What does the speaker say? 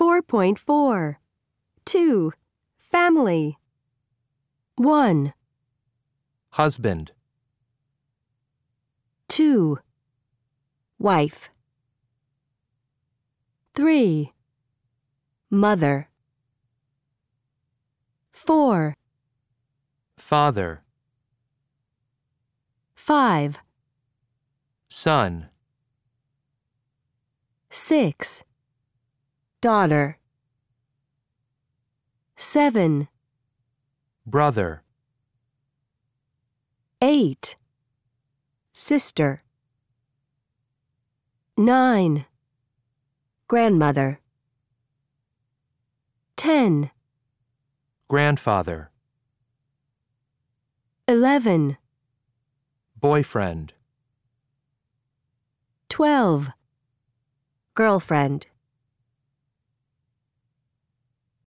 4.4. 2. Family. 1, husband, 2. Wife. 3. Mother. 4. father, 5. son, 6. Daughter. 7. brother, 8. Sister. 9. Grandmother. 10. grandfather, 11. boyfriend. 12. Girlfriend.